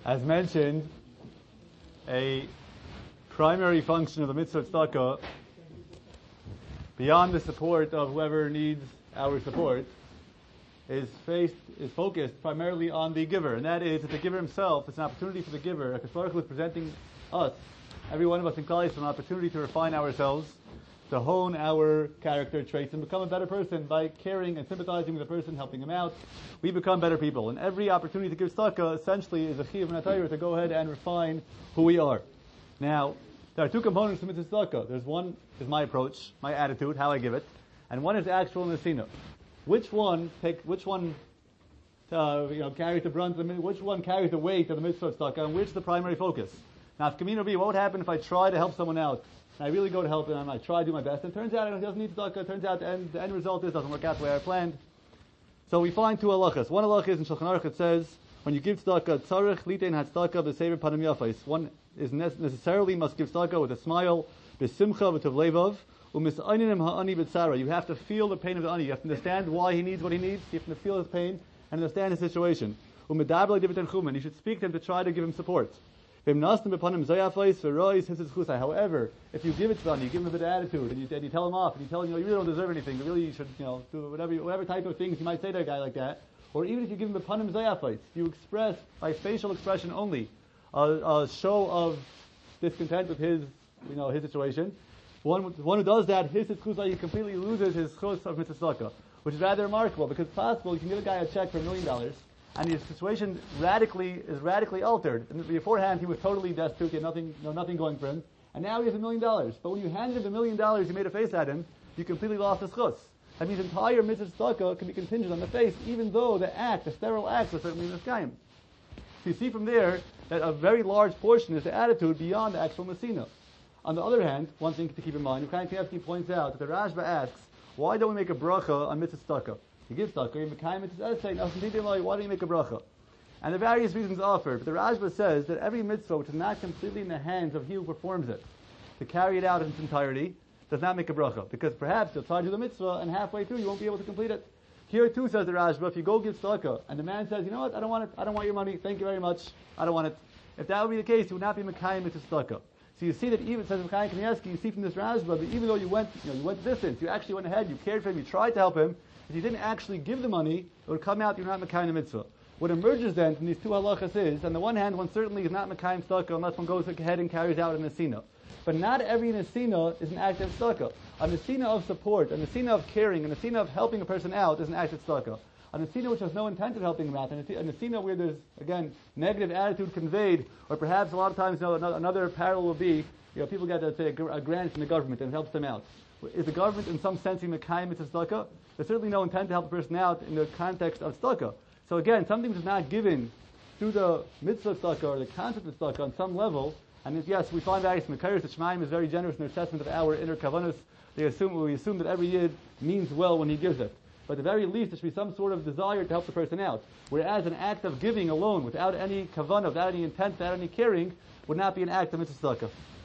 As mentioned, a primary function of the mitzvah tzedakah, beyond the support of whoever needs our support, is focused primarily on the giver, and that is that the giver himself, it's an opportunity for the giver. HaKadosh Baruch Hu is presenting us, every one of us in Klal Yisrael, an opportunity to refine ourselves, to hone our character traits, and become a better person by caring and sympathizing with the person, helping him out. We become better people, and every opportunity to give tzedakah essentially is a chiyuv and a Torah to go ahead and refine who we are. Now, there are two components to mitzvah tzedakah. There's one is my approach, my attitude, how I give it, and one is actual nesina. Which one carries the brunt? Which one carries the weight of the mitzvah tzedakah, and which is the primary focus? Now, if Kamino B, what would happen if I try to help someone out, and I really go to help him, and I try to do my best, and it turns out it doesn't need tzedakah. It turns out the end result is it doesn't work out the way I planned. So we find two halachas. One halacha is in Shulchan Aruch. It says when you give tzedakah, tzarich litein hatzedakah b'sever panim yafais. One is necessarily must give tzedakah with a smile, b'simcha v'tov levav. You have to feel the pain of the ani. You have to understand why he needs what he needs. You have to feel his pain and understand his situation. You should speak to him to try to give him support. However, if you give it to him, you give him a bit of attitude, and you tell him off, and you tell him, you really don't deserve anything, you really should, do whatever type of things you might say to a guy like that. Or even if you give him a panim zayafais, you express, by facial expression only, a show of discontent with his situation. One who does that, his tzedakah, he completely loses his chus of mitzvah tzedakah, which is rather remarkable, because it's possible you can give a guy a check for $1 million, and his situation is radically altered. And beforehand, he was totally destitute, he had nothing going for him, and now he has $1 million. But when you handed him the $1 million, you made a face at him, you completely lost his chus. That means entire mitzvah tzedakah can be contingent on the face, even though the sterile act, was certainly miskayim. So you see from there that a very large portion is the attitude beyond the actual nesina. On the other hand, one thing to keep in mind, Chaim Kanievsky points out that the Rashba asks, why don't we make a bracha on mitzvah tzedakah? You give tzedakah, you mekayim mitzvah tzedakah, why don't you make a bracha? And the various reasons offered, but the Rashba says that every mitzvah which is not completely in the hands of he who performs it, to carry it out in its entirety, does not make a bracha. Because perhaps you'll try to do the mitzvah, and halfway through you won't be able to complete it. Here too, says the Rashba, if you go give tzedakah, and the man says, you know what, I don't want it, I don't want your money, thank you very much, I don't want it. If that would be the case, you would not be mekayim mitzvah tzedakah. So you see that even, says Chaim Kanievsky, you see from this Rashba that even though you went the distance, you actually went ahead, you cared for him, you tried to help him, if you didn't actually give the money, it would come out you're not mekayim mitzvah. What emerges then from these two halachas is, on the one hand, one certainly is not mekayim tzedakah unless one goes ahead and carries out a nesina. But not every nesina is an act of tzedakah. A nesina of support, a nesina of caring, a nesina of helping a person out is an act of tzedakah. A nesina which has no intent of helping him out, a nesina where there's, again, negative attitude conveyed, or perhaps a lot of times another parallel will be, people get, say, a grant from the government and it helps them out. Is the government in some sense mekayim mitzvah tzedakah? There's certainly no intent to help a person out in the context of tzedakah. So again, something is not given through the mitzvah tzedakah or the concept of tzedakah on some level, and yes, we find various mekayers, the Shemaim is very generous in their assessment of our inner kavanahs. We assume that every yid means well when he gives it. But at the very least, there should be some sort of desire to help the person out. Whereas an act of giving alone, without any kavanah, without any intent, without any caring, would not be an act of mitzvah tzedakah.